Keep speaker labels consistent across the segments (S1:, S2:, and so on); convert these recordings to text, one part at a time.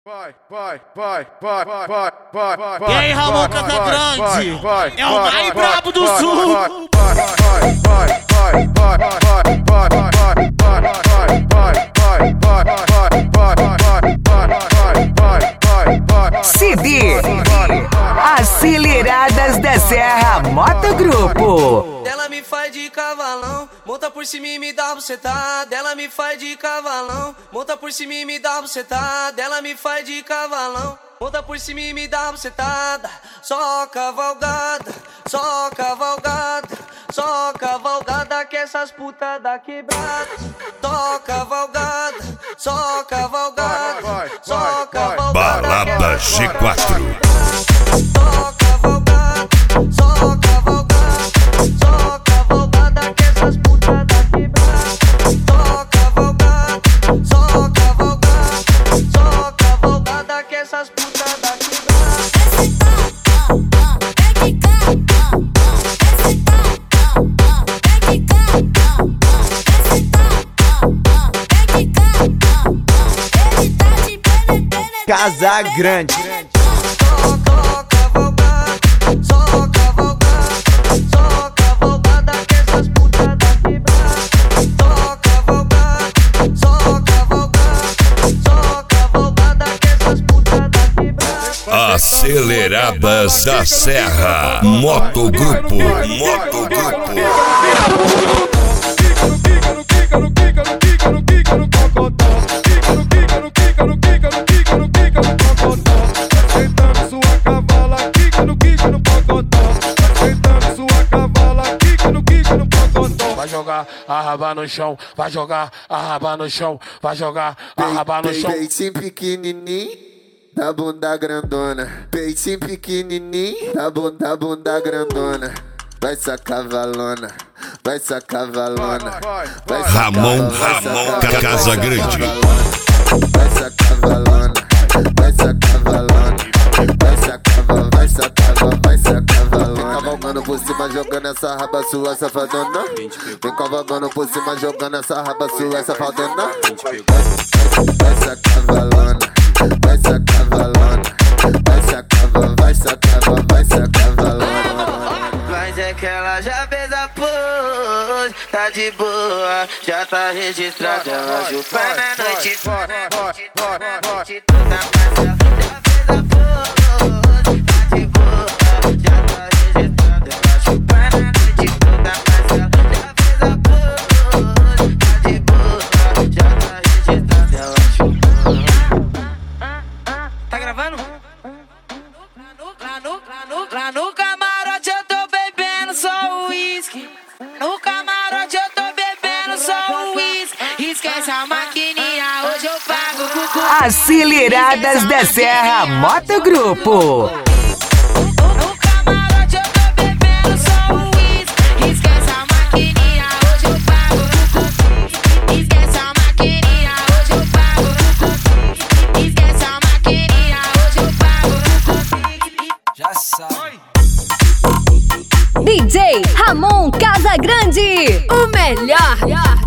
S1: E aí, Ramon Casagrande, é o mais brabo do sul.
S2: CD Aceleradas da Serra Moto Grupo.
S3: Ela me faz de cavalão, monta por cima e me dá bucetada. Ela me faz de cavalão, monta por cima e me dá bucetada. Ela me faz de cavalão, monta por cima e me dá bucetada. Só cavalgada, só cavalgada, só cavalgada que essas putas da quebrada. Só cavalgada, só cavalgada, só cavalgada.
S4: Balada G4.
S3: Só cavalgada, só cavalgada, só cavalgada que essas putas da quebrada. Só cavalgada, só cavalgada, só cavalgada que essas putas da quebrada.
S5: Casagrande.
S3: Só cavalgada que essas putas da quebrada. Só cavalgada, só cavalgada que essas putas da quebrada.
S4: Aceleradas da Serra Moto Grupo. Moto Grupo.
S1: Vai jogar a raba no chão, vai jogar a raba no chão, vai jogar a raba no chão.
S5: Peitinho pequenininho, da bunda grandona. Peitinho pequenininho, da bunda grandona. Vai sacar valona, vai sacar valona.
S4: Ramon Casagrande.
S5: Vai sacar valona, vai sacar valona. Vai sacar valona. Vem cavalgando por cima, jogando essa raba sua safadona. Vem cavalgando por cima, jogando essa raba sua safadona. Vai sacar valona, vai sacar valona. Vai sacar valona.
S3: Mas é que ela já fez a pose, tá de boa, já tá registrada. Ela chupa na noite toda, já fez a pose, tá de boa, já tá registrada. Ela chupa na noite toda, mas ela já fez a pose, tá de boa, já tá registrada. Ela chupa. Tá gravando? Lá no camarote eu tô bebendo só uísque. No camarote eu tô bebendo só uísque. Esquece a maquininha, hoje eu pago cucu.
S2: Aceleradas da Serra Moto Grupo.
S3: No camarote eu tô bebendo só uísque. Esquece a maquininha, hoje eu pago cucu. Esquece a maquininha, hoje eu pago cucu. Esquece a maquininha, hoje eu pago cucu. Já sabe.
S6: DJ Ramon Casagrande, o melhor.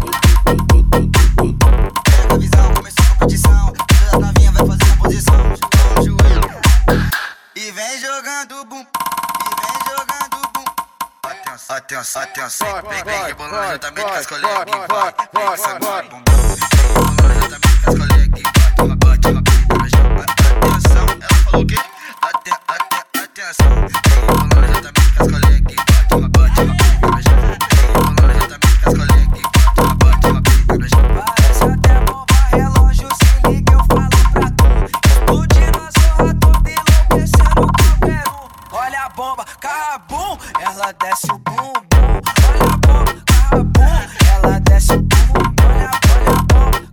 S7: A visão começou a competição, todas as novinhas vai fazer a posição. Joelho e vem jogando bum, e vem jogando bum. Atenção, atenção, atenção. Vem rebolando juntamente com as colegas e vai sambando bumbum. Vem rebolando juntamente com as colegas e bate uma pipa no chão. Atenção, ela falou o quê? Atenção. Vem rebolando juntamente com as colegas e bate uma pipa no chão. Vem rebolando juntamente com as colegas e bate uma pipa no chão. Parece até bomba relógio, se liga eu falo pra tu. Explodindo a zorra toda, enlouquecendo qualquer um. Olha a bomba, cabum, ela desce o bumbum. Olha a bomba, cabum, ela desce o bumbum. Olha a bomba,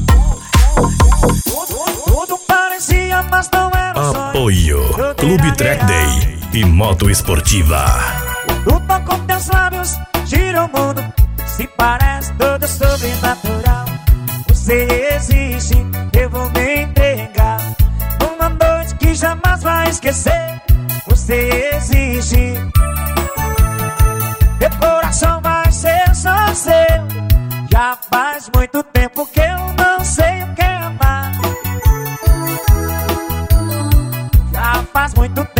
S7: cabum. Tudo parecia, mas não era um sonho.
S4: Apoio Clube Track Day e Moto Esportiva.
S8: Luta com teus lábios, gira o mundo. Se parece tudo sobrenatural. Você existe, eu vou me entregar. Uma noite que jamais vai esquecer. Você existe, meu coração vai ser só seu. Já faz muito tempo que eu não sei o que é amar. faz muito